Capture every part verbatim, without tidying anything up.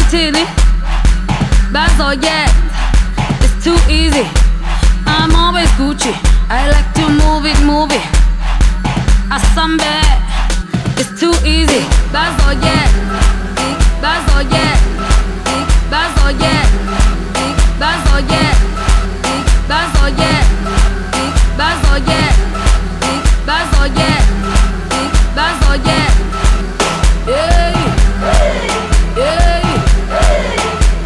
titty, buzz or yet. It's too easy. I'm always Gucci. I like to move it, move it. I some bad. It's too easy. Buzz or yet, buzz or yet, buzz or yet, buzz or yet, buzz or yet, buzz or yet, buzz or yet, buzz or yet. Yeah, yeah, yeah,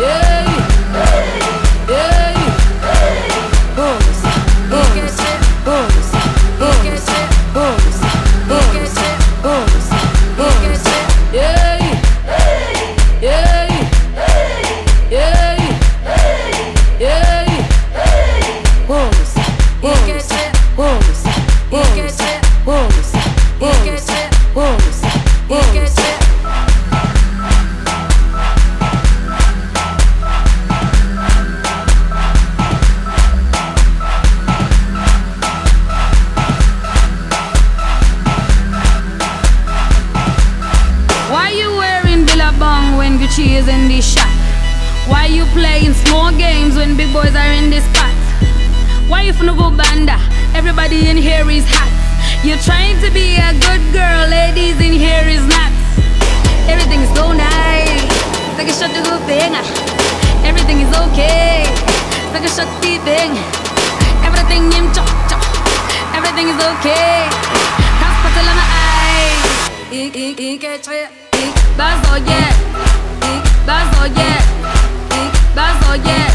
yeah. Bolsa, bolsa, bolsa, bolsa, bolsa, bolsa, bolsa, bolsa. Yeah, yeah, yeah, yeah. Bolsa, bolsa, bolsa, bolsa, bolsa, bolsa, bolsa, bolsa. When Gucci is in the shot, why you playing small games when big boys are in this spot? Why you finna go banda? Everybody in here is hot. You're trying to be a good girl, ladies in here is not. Everything is so nice, take a shot to go thing. Everything is okay, take a shot to thing. Everything in chop chop, everything is okay. Hospital on my eye, ik ik ik ik ik. Buzz or yet, buzz or yet, buzz or yet.